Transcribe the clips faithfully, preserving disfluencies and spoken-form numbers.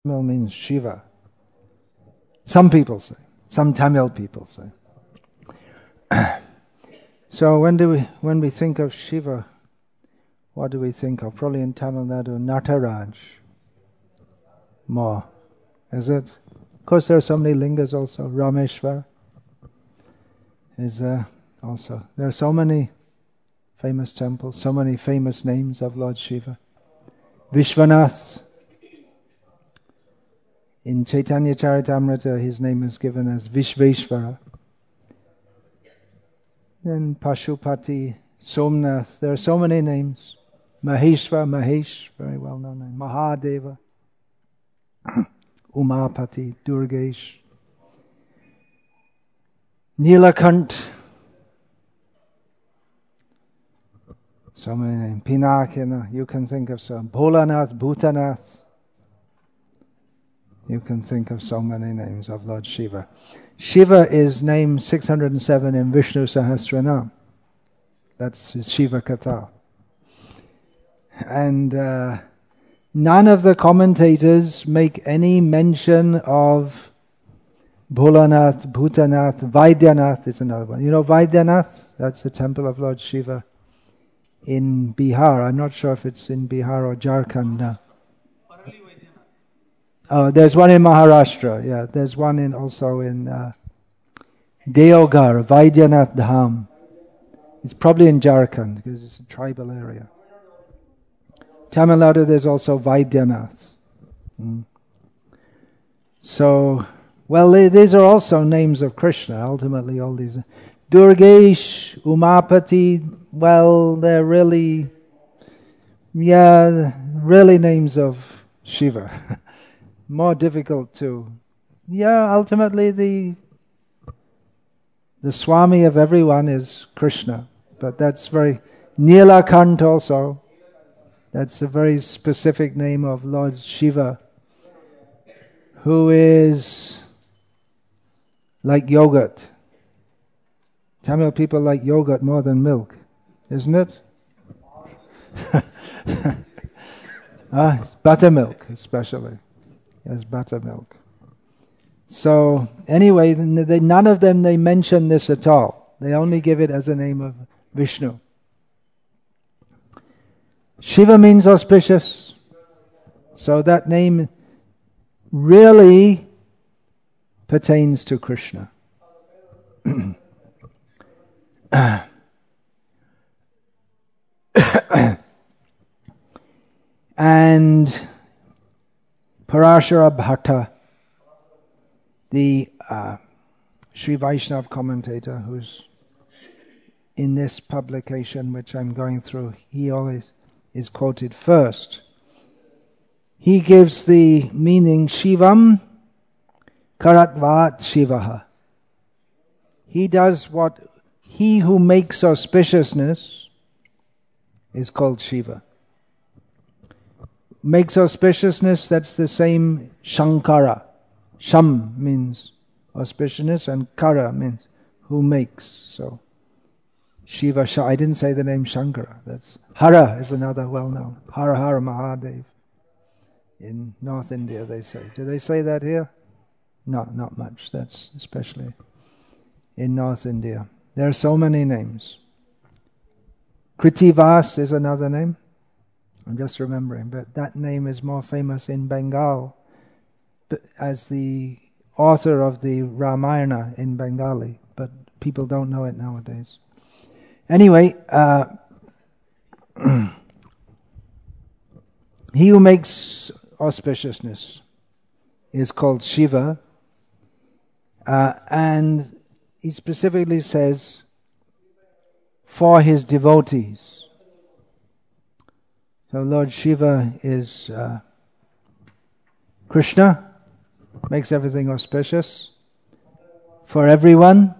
Tamil means Shiva. Some people say. Some Tamil people say. So when do we when we think of Shiva, what do we think of? Probably in Tamil Nadu, Nataraj. More. Is it? Of course there are so many lingas also. Rameshwar is there also. There are so many famous temples, so many famous names of Lord Shiva. Vishwanath. In Chaitanya Charitamrita, his name is given as Vishveshvara. Then Pashupati, Somnath, there are so many names. Maheshwar, Mahesh, very well known name. Mahadeva, Umapati, Durgesh, Nilakant, so many names. Pinakina, you can think of some. Bholanath, Bhutanath. You can think of so many names of Lord Shiva. Shiva is name six hundred seven in Vishnu Sahasranam. That's his Shiva Katha. And uh, none of the commentators make any mention of Bholanath, Bhutanath. Vaidyanath is another one. You know Vaidyanath? That's the temple of Lord Shiva in Bihar. I'm not sure if it's in Bihar or Jharkhand now. Oh, there's one in Maharashtra. Yeah, there's one in also in uh, Deoghar, Vaidyanath Dham. It's probably in Jharkhand because it's a tribal area. Tamil Nadu, there's also Vaidyanath. Mm. So, well, they, these are also names of Krishna. Ultimately, all these Durgesh, Umapati. Well, they're really, yeah, really names of Shiva. More difficult to, yeah, ultimately the the Swami of everyone is Krishna. But that's very, Nilakant also, that's a very specific name of Lord Shiva, who is like yogurt. Tamil people like yogurt more than milk, isn't it? ah, buttermilk especially. As buttermilk. So anyway, they, none of them they mention this at all. They only give it as a name of Vishnu. Shiva means auspicious. So that name really pertains to Krishna. And Parashara Bhatta, the uh, Sri Vaishnav commentator who's in this publication which I'm going through, he always is quoted first. He gives the meaning Shivam Karatvat Shivaha. He does what he who makes auspiciousness is called Shiva. Makes auspiciousness, that's the same Shankara. Sham means auspiciousness and Kara means who makes. So Shiva, Sh- I didn't say the name Shankara. That's Hara is another well-known. Har Har Mahadev. In North India they say. Do they say that here? No, not much. That's especially in North India. There are so many names. Kritivas is another name. I'm just remembering, but that name is more famous in Bengal as the author of the Ramayana in Bengali, but people don't know it nowadays. Anyway, uh, he who makes auspiciousness is called Shiva, uh, and he specifically says for his devotees. So Lord Shiva is uh, Krishna, makes everything auspicious for everyone.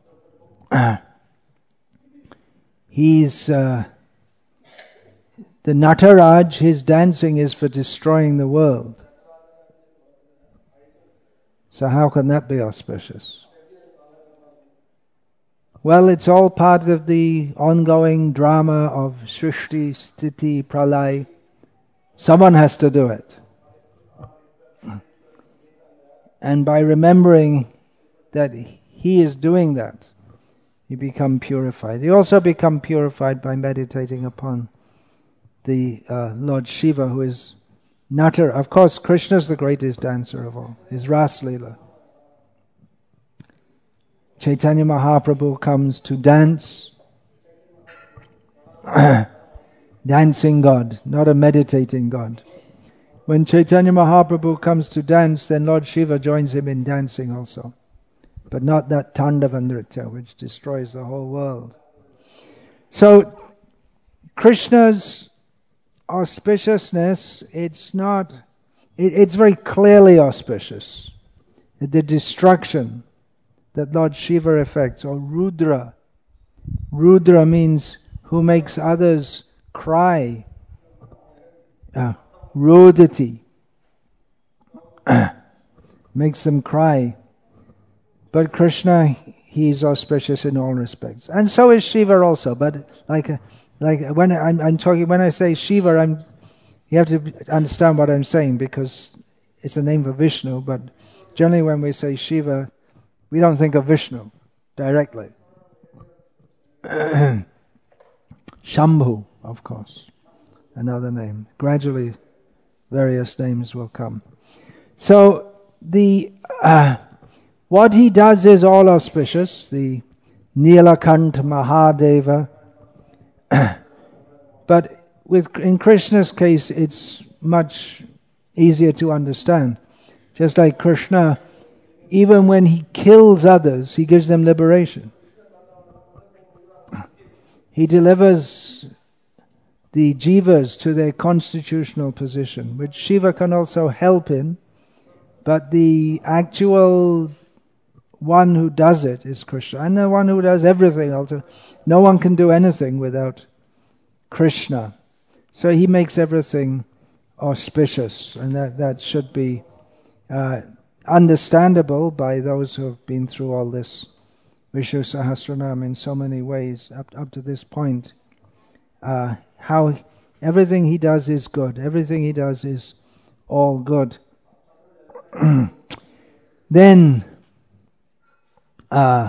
He's uh, the Nataraj, his dancing is for destroying the world. So how can that be auspicious? Well, it's all part of the ongoing drama of Srishti, Sthiti, Pralay. Someone has to do it. And by remembering that he is doing that, you become purified. You also become purified by meditating upon the uh, Lord Shiva, who is Natar. Of course, Krishna is the greatest dancer of all. His Ras Leela. Chaitanya Mahaprabhu comes to dance. Dancing God, not a meditating God. When Chaitanya Mahaprabhu comes to dance, then Lord Shiva joins him in dancing also. But not that Tandava Nritya, which destroys the whole world. So, Krishna's auspiciousness, it's not, it, it's very clearly auspicious. The destruction that Lord Shiva effects, or Rudra. Rudra means who makes others cry. Uh, Rodati. Makes them cry. But Krishna, he is auspicious in all respects. And so is Shiva also. But like like when I'm, I'm talking, when I say Shiva, I'm you have to understand what I'm saying, because it's a name for Vishnu. But generally when we say Shiva, we don't think of Vishnu directly. Shambhu, of course, another name. Gradually, various names will come. So the uh, what he does is all auspicious. The Nilakanta Mahadeva, but with in Krishna's case, it's much easier to understand. Just like Krishna, even when he kills others, he gives them liberation. He delivers the jivas to their constitutional position, which Shiva can also help in, but the actual one who does it is Krishna, and the one who does everything also. No one can do anything without Krishna. So he makes everything auspicious, and that, that should be uh, understandable by those who have been through all this Vishnu Sahasranam in so many ways up, up to this point. Uh, how everything he does is good. Everything he does is all good. Then, uh,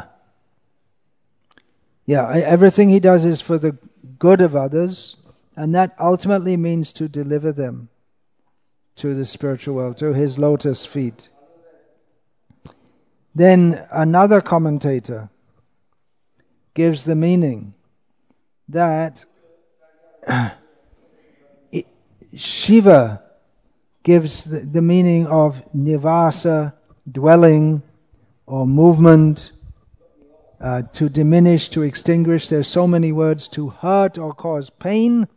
yeah, everything he does is for the good of others, and that ultimately means to deliver them to the spiritual world, to his lotus feet. Then another commentator gives the meaning that it, Shiva gives the, the meaning of nivasa, dwelling, or movement, uh, to diminish, to extinguish. There's so many words, to hurt or cause pain.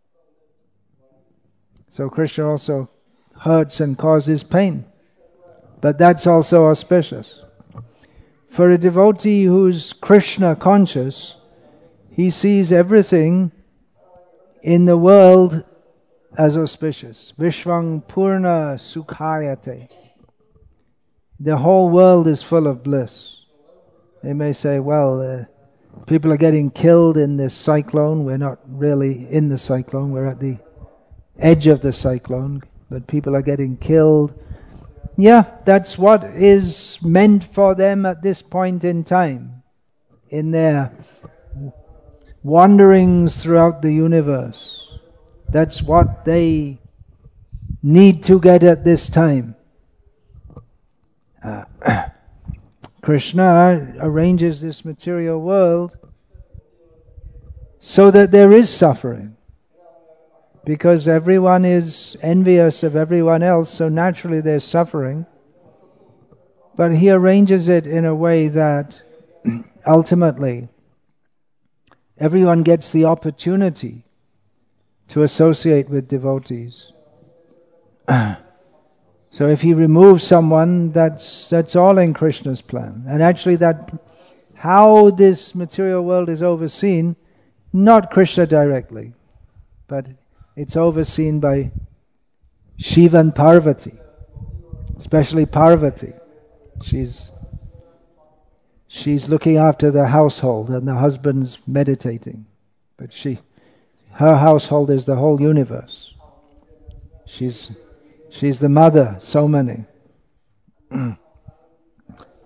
So Krishna also hurts and causes pain. But that's also auspicious. For a devotee who's Krishna conscious, he sees everything in the world as auspicious. Vishwang Purna Sukhayate. The whole world is full of bliss. They may say, well, uh, people are getting killed in this cyclone. We're not really in the cyclone. We're at the edge of the cyclone. But people are getting killed. Yeah, that's what is meant for them at this point in time, in their wanderings throughout the universe. That's what they need to get at this time. Uh, Krishna arranges this material world so that there is suffering. Because everyone is envious of everyone else, so naturally there's suffering. But he arranges it in a way that ultimately everyone gets the opportunity to associate with devotees. So if he removes someone, that's that's all in Krishna's plan. And actually that how this material world is overseen, not Krishna directly, but it's overseen by Shiva and Parvati, especially Parvati. She's she's looking after the household and the husband's meditating. But she, her household is the whole universe. She's she's the mother, so many.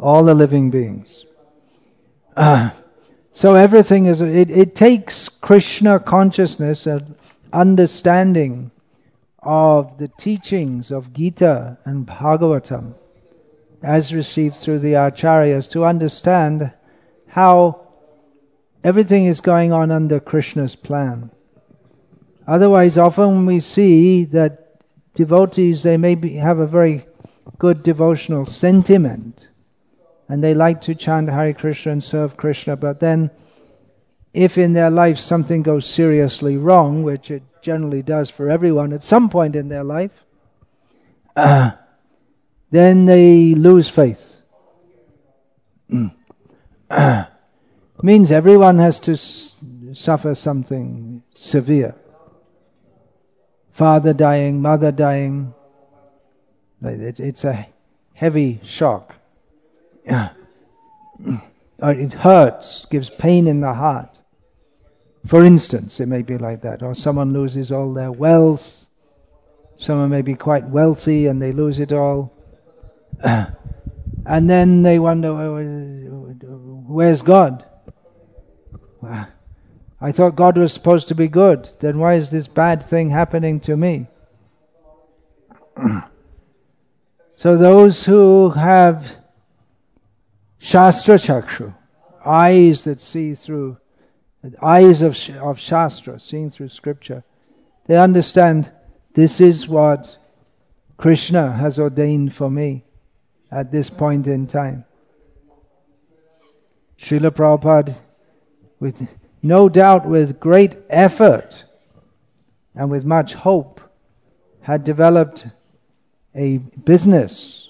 all the living beings. Uh, so everything is, it, it takes Krishna consciousness and understanding of the teachings of Gita and Bhagavatam as received through the Acharyas to understand how everything is going on under Krishna's plan. Otherwise, often we see that devotees, they may be, have a very good devotional sentiment and they like to chant Hare Krishna and serve Krishna, but then if in their life something goes seriously wrong, which it generally does for everyone at some point in their life, uh, then they lose faith. Uh, means everyone has to s- suffer something severe. Father dying, mother dying, it, it's a heavy shock. Or it hurts, gives pain in the heart. For instance, it may be like that. Or someone loses all their wealth. Someone may be quite wealthy and they lose it all. And then they wonder, where's God? I thought God was supposed to be good. Then why is this bad thing happening to me? So those who have Shastra Chakshu, eyes that see through, eyes of, of Shastra, seeing through scripture, they understand this is what Krishna has ordained for me at this point in time. Srila Prabhupada, with no doubt with great effort and with much hope, had developed a business.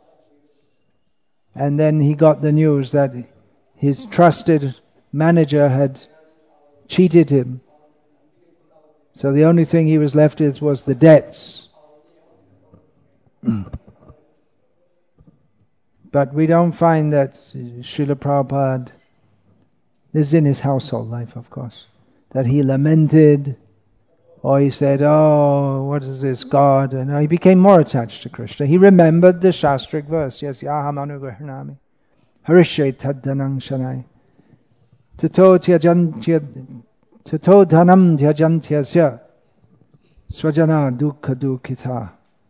And then he got the news that his trusted manager had cheated him. So the only thing he was left with was the debts. But we don't find that Srila Prabhupada, this is in his household life, of course, that he lamented or he said, oh, what is this, God? And uh, he became more attached to Krishna. He remembered the Shastric verse, yes, Yaham anugrahanami, harishe taddanang shanai, tato dhanam dhyajantyasya, swajana dukkha dukkita.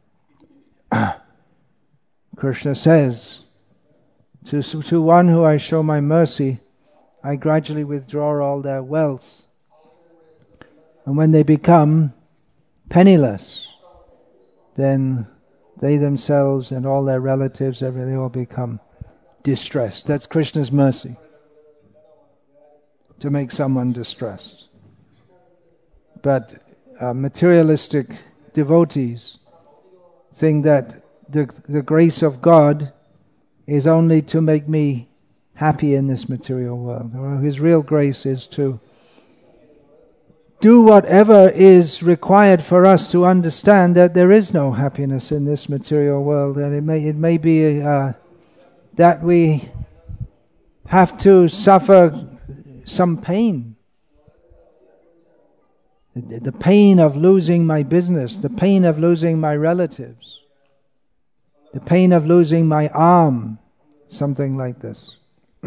Krishna says, to, to one who I show my mercy, I gradually withdraw all their wealth. And when they become penniless, then they themselves and all their relatives, they all become distressed. That's Krishna's mercy, to make someone distressed. But uh, materialistic devotees think that the, the grace of God is only to make me happy in this material world. Or His real grace is to do whatever is required for us to understand that there is no happiness in this material world, and it may it may be uh, that we have to suffer some pain. The, the pain of losing my business, the pain of losing my relatives, the pain of losing my arm, something like this.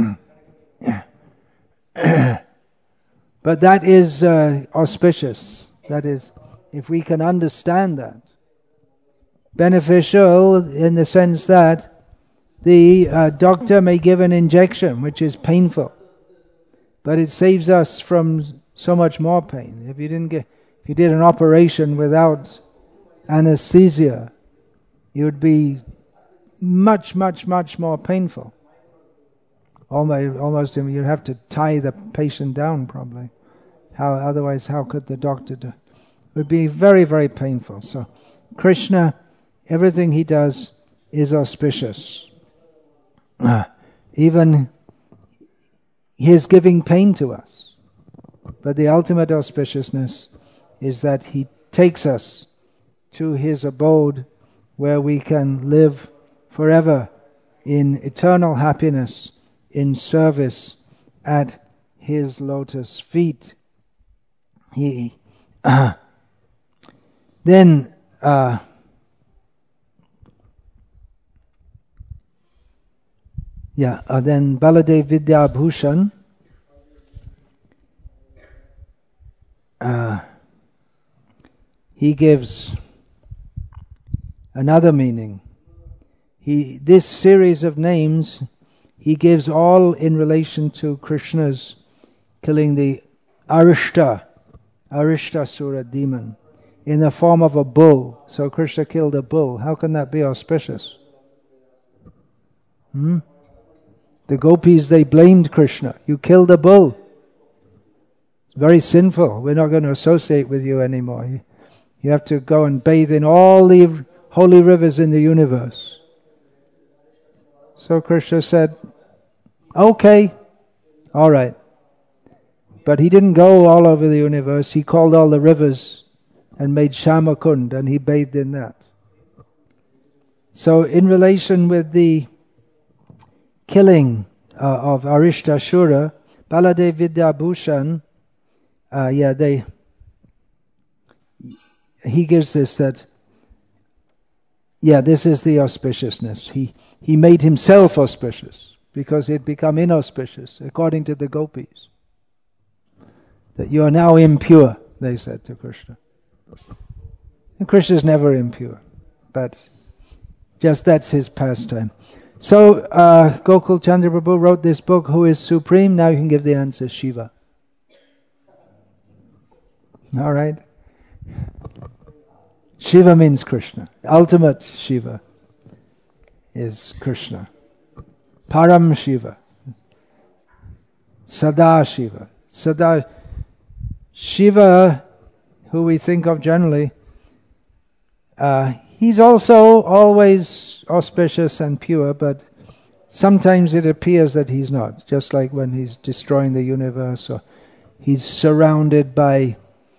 But that is uh, auspicious. That is, if we can understand that. Beneficial in the sense that the uh, doctor may give an injection which is painful, but it saves us from so much more pain. If you didn't get, if you did an operation without anesthesia, it would be much, much, much more painful. Almost, almost, you'd have to tie the patient down probably. How otherwise? How could the doctor do? It would be very, very painful. So, Krishna, everything He does is auspicious. Uh, even He is giving pain to us, but the ultimate auspiciousness is that He takes us to His abode, where we can live forever in eternal happiness, in service at His lotus feet. He uh, then uh, Yeah, uh, then Baladev Vidyabhushan. Uh, he gives another meaning. He, this series of names, he gives all in relation to Krishna's killing the Arishta, Arishtasura demon, in the form of a bull. So Krishna killed a bull. How can that be auspicious? Hmm? The gopis, they blamed Krishna. You killed a bull. It's very sinful. We're not going to associate with you anymore. You, you have to go and bathe in all the holy rivers in the universe. So Krishna said, okay, all right. But he didn't go all over the universe. He called all the rivers and made Shamakund, and he bathed in that. So in relation with the killing uh, of Arishtashura, Baladev Vidyabhushan, uh, yeah, they, he gives this that, yeah, this is the auspiciousness. He, he made himself auspicious because he had become inauspicious, according to the gopis. That you are now impure, they said to Krishna. And Krishna is never impure, but just that's his pastime. So uh, Gokul Chandra Prabhu wrote this book, Who is Supreme? Now you can give the answer, Shiva. All right? Shiva means Krishna. Ultimate Shiva is Krishna. Param Shiva. Sada Shiva. Sada Shiva, who we think of generally, uh, he's also always auspicious and pure, but sometimes it appears that he's not. Just like when he's destroying the universe, or he's surrounded by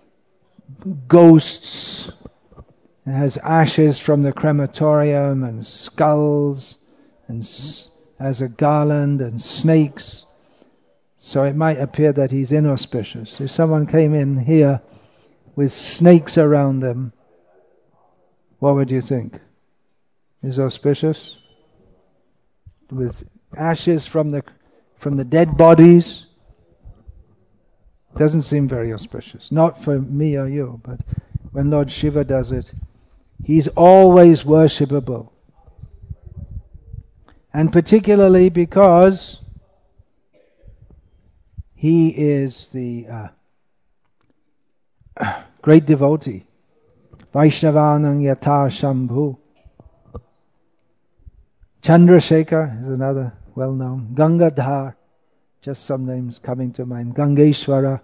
ghosts, and has ashes from the crematorium, and skulls, and s- as a garland, and snakes. So it might appear that he's inauspicious. If someone came in here with snakes around them, what would you think? Is auspicious? With ashes from the from the dead bodies? Doesn't seem very auspicious. Not for me or you, but when Lord Shiva does it, he's always worshipable. And particularly because he is the uh, great devotee. Vaishnavanam Yatha Shambhu. Chandrasekhar is another well-known. Gangadhar, just some names coming to mind. Gangeshwara.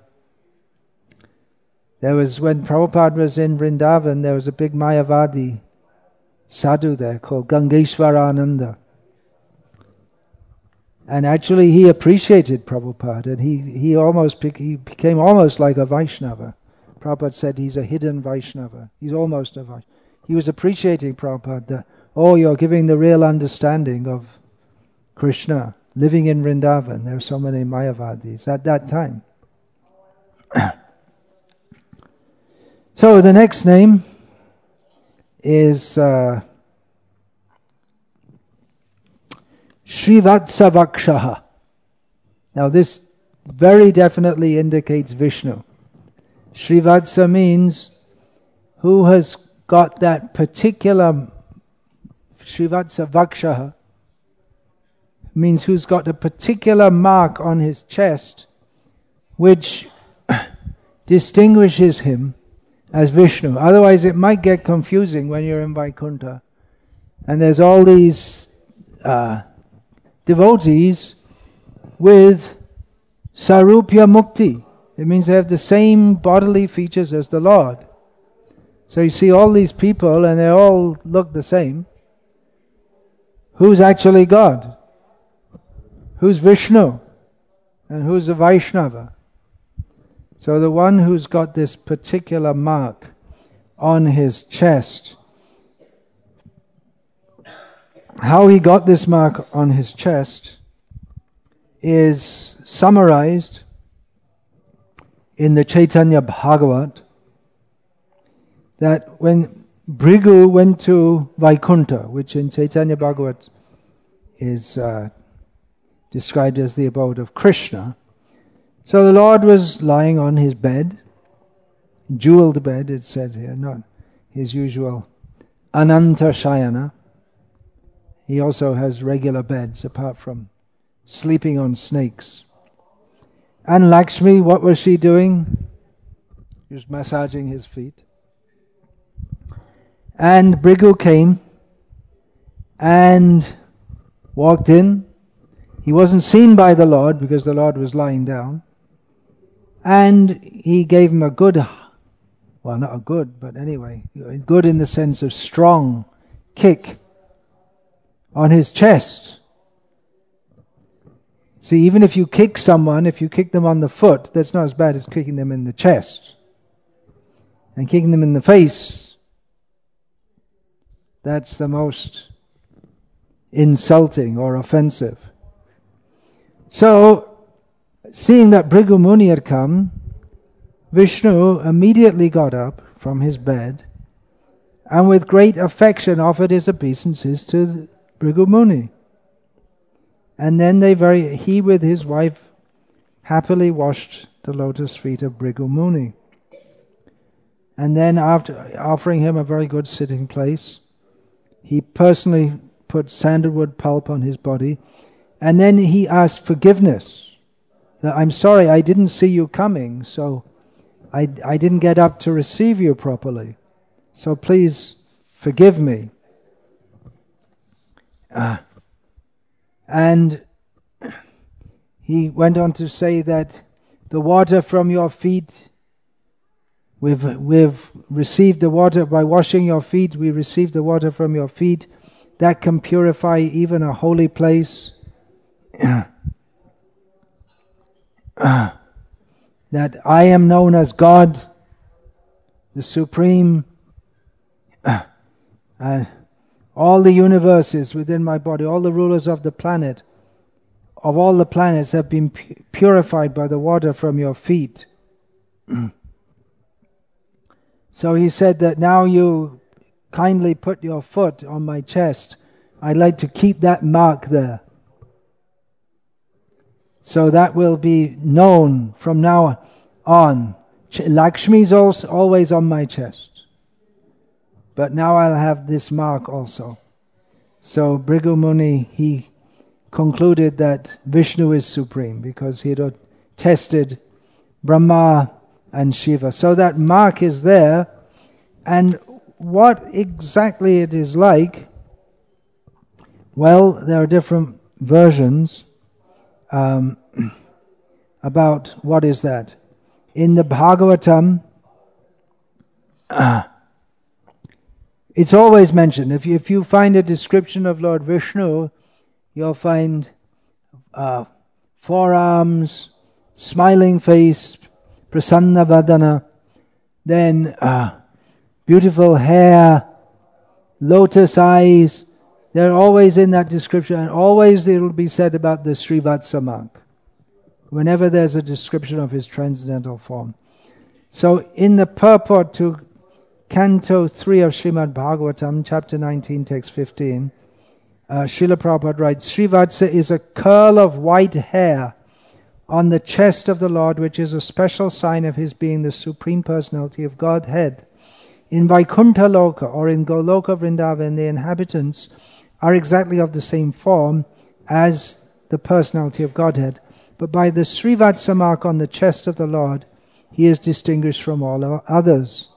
There was, when Prabhupada was in Vrindavan, there was a big Mayavadi sadhu there called Gangeshwarananda. And actually he appreciated Prabhupada, and he, he almost he became almost like a Vaishnava. Prabhupada said he's a hidden Vaishnava. He's almost a Vaishnava. He was appreciating Prabhupada that, oh, you're giving the real understanding of Krishna. Living in Vrindavan, there were so many Mayavadis at that time. So the next name is uh, Srivatsavakshaha. Now this very definitely indicates Vishnu. Srivatsa means who has got that particular, Srivatsa Vakshaha means who's got a particular mark on his chest which distinguishes him as Vishnu. Otherwise it might get confusing when you're in Vaikuntha and there's all these uh, devotees with Sarupya Mukti. It means they have the same bodily features as the Lord. So you see all these people and they all look the same. Who's actually God? Who's Vishnu? And who's a Vaishnava? So the one who's got this particular mark on his chest, how he got this mark on his chest is summarized in the Chaitanya Bhagavat, that when Bhrigu went to Vaikuntha, which in Chaitanya Bhagavat is uh, described as the abode of Krishna. So the Lord was lying on his bed, jeweled bed, it's said here, not his usual Ananta Shayana. He also has regular beds apart from sleeping on snakes. And Lakshmi, what was she doing? She was massaging his feet. And Bhrigu came and walked in. He wasn't seen by the Lord because the Lord was lying down. And he gave him a good, well, not a good, but anyway, good in the sense of strong kick on his chest. See, even if you kick someone, if you kick them on the foot, that's not as bad as kicking them in the chest. And kicking them in the face, that's the most insulting or offensive. So, seeing that Bhrigu Muni had come, Vishnu immediately got up from his bed and with great affection offered his obeisances to Bhrigu Muni. And then they very he with his wife happily washed the lotus feet of Bhrigu Muni. And then after offering him a very good sitting place, he personally put sandalwood pulp on his body, and then he asked forgiveness. I'm sorry, I didn't see you coming, so I, I didn't get up to receive you properly. So please forgive me. Ah. And he went on to say that the water from your feet, we've, we've received the water by washing your feet, we received the water from your feet, that can purify even a holy place. That I am known as God, the Supreme, and all the universes within my body, all the rulers of the planet, of all the planets have been pu- purified by the water from your feet. So he said that now you kindly put your foot on my chest. I'd like to keep that mark there. So that will be known from now on. Lakshmi is also always on my chest. But now I'll have this mark also. So Bhrigu Muni, he concluded that Vishnu is supreme because he had tested Brahma and Shiva. So that mark is there. And what exactly it is like, well, there are different versions um, about what is that. In the Bhagavatam, uh, it's always mentioned. If you, if you find a description of Lord Vishnu, you'll find uh, forearms, smiling face, prasanna vadana, then uh, beautiful hair, lotus eyes. They're always in that description, and always it will be said about the Srivatsa monk, whenever there's a description of his transcendental form. So in the purport to Canto three of Srimad Bhagavatam, chapter nineteen, text fifteen, uh, Srila Prabhupada writes, Srivatsa is a curl of white hair on the chest of the Lord, which is a special sign of his being the Supreme Personality of Godhead. In Vaikuntha Loka, or in Goloka Vrindavan, the inhabitants are exactly of the same form as the personality of Godhead. But by the Srivatsa mark on the chest of the Lord, he is distinguished from all others.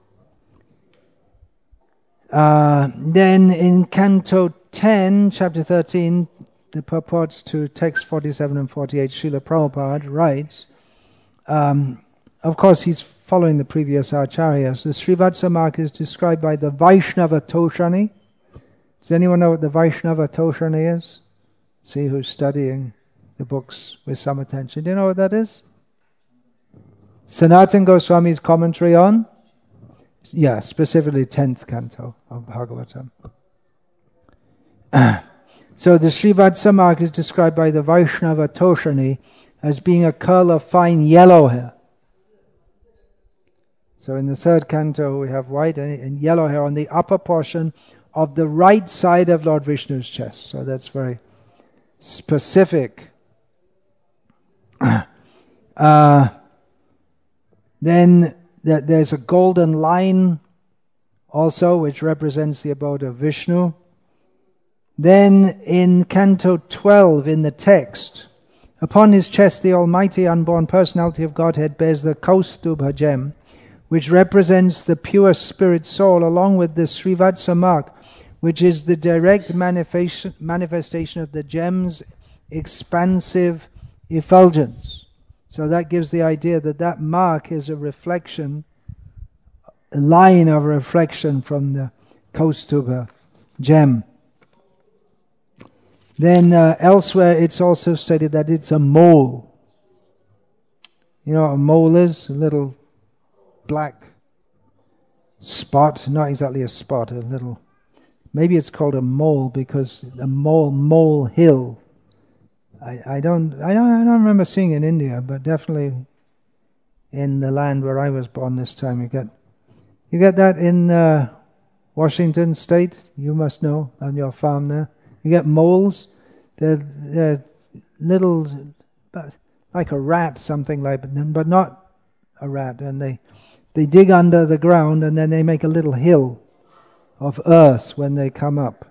Uh, then in Canto ten, chapter thirteen, the purports to text forty-seven and forty-eight, Srila Prabhupada writes, um, of course he's following the previous acharyas, the Srivatsa mark is described by the Vaishnava Toshani. Does anyone know what the Vaishnava Toshani is? See who's studying the books with some attention. Do you know what that is? Sanatana Goswami's commentary on? Yeah, specifically tenth canto of Bhagavatam. So the Srivatsa mark is described by the Vaishnava Toshani as being a curl of fine yellow hair. So in the third canto we have white and yellow hair on the upper portion of the right side of Lord Vishnu's chest. So that's very specific. uh, then th- there's a golden line also, which represents the abode of Vishnu. Then in Canto twelve, in the text, upon his chest the almighty unborn personality of Godhead bears the Kaustubha gem, which represents the pure spirit soul, along with the Srivatsa mark, which is the direct manifestation, manifestation of the gem's expansive effulgence. So that gives the idea that that mark is a reflection, a line of reflection from the Kaustubha gem. Then uh, elsewhere it's also stated that it's a mole. You know what a mole is? A little black spot, not exactly a spot, a little, maybe it's called a mole because a mole, mole hill. I, I don't, I don't, I don't remember seeing it in India, but definitely in the land where I was born this time, you get, you get that in uh, Washington State. You must know on your farm there. You get moles. They're, they're little, like a rat, something like, but not a rat, and they. They dig under the ground and then they make a little hill of earth when they come up.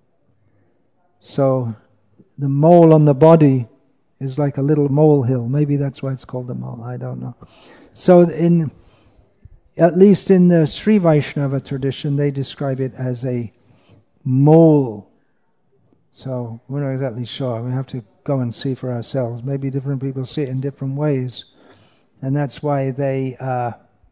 So the mole on the body is like a little molehill. Maybe that's why it's called the mole. I don't know. So in, at least in the Sri Vaishnava tradition, they describe it as a mole. So we're not exactly sure. We have to go and see for ourselves. Maybe different people see it in different ways. And that's why they... Uh,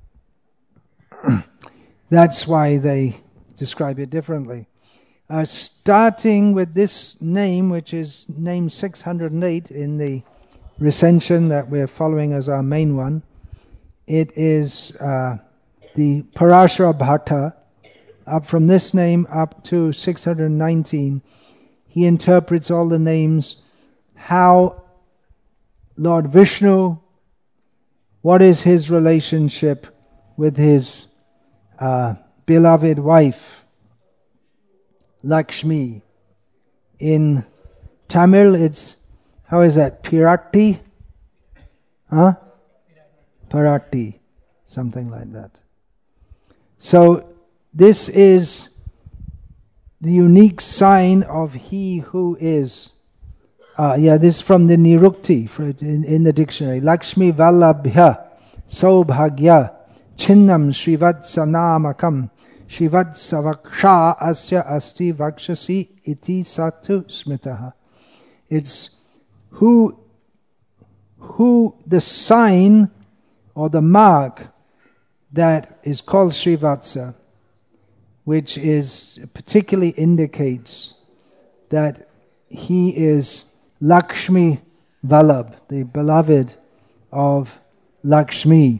That's why they describe it differently. Uh, starting with this name, which is name six hundred eight in the recension that we're following as our main one, it is uh, the Parashara Bhatta. Up from this name up to six hundred nineteen, he interprets all the names, how Lord Vishnu, what is his relationship with his Uh, beloved wife, Lakshmi. In Tamil, it's, how is that, Piratti? Huh? Piratti, something like that. So, this is the unique sign of he who is. Uh, yeah, this is from the Nirukti in, in the dictionary. Lakshmi Vallabhya Saubhagya Chinnam Srivatsa Namakam Srivatsa Vaksha Asya Asti Vakshasi Iti Satu Smitaha. It's who, who the sign or the mark that is called Srivatsa, which is particularly indicates that he is Lakshmi Vallabh, the beloved of Lakshmi.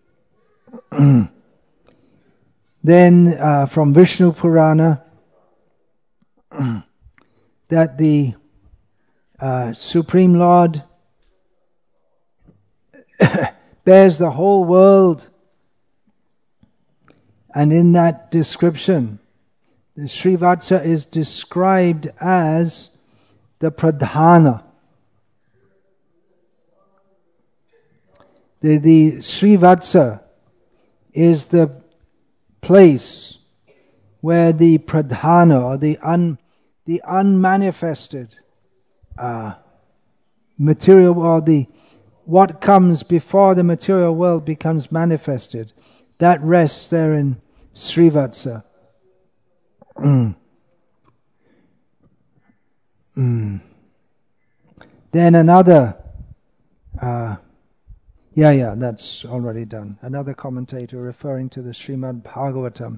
Then uh, from Vishnu Purana, that the uh, Supreme Lord bears the whole world, and in that description, the Srivatsa is described as the Pradhana. The, the Srivatsa is the place where the Pradhana, or the un, the unmanifested uh, material, or the what comes before the material world becomes manifested, that rests there in Srivatsa. Mm. Mm. Then another, uh, yeah, yeah, that's already done. Another commentator referring to the Srimad Bhagavatam.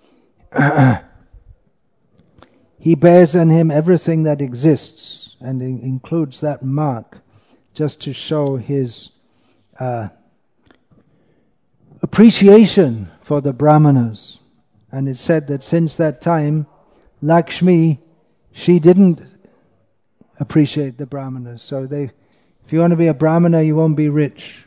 He bears in him everything that exists, and in- includes that mark, just to show his uh, appreciation for the Brahmanas. And it's said that since that time, Lakshmi, she didn't appreciate the Brahmanas. So they, if you want to be a Brahmana, you won't be rich.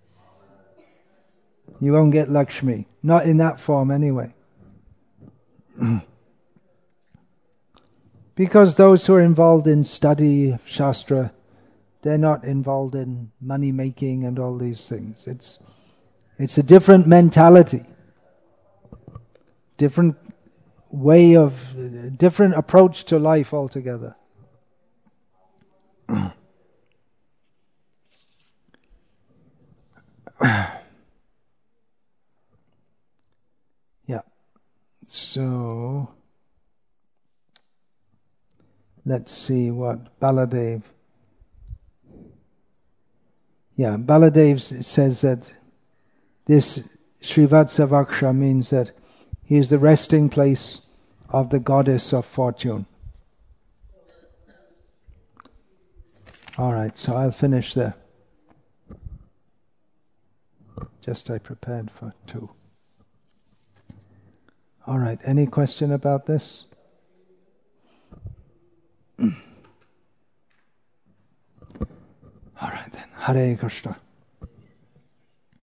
You won't get Lakshmi. Not in that form anyway. Because those who are involved in study of Shastra, they're not involved in money making and all these things. It's it's a different mentality, different way of, different approach to life altogether. Yeah. So let's see what Baladev. Yeah, Baladev says that this Srivatsavaksha means that he is the resting place of the goddess of fortune. All right, so I'll finish there. Just I prepared for two. All right, any question about this? All right then, Hare Krishna.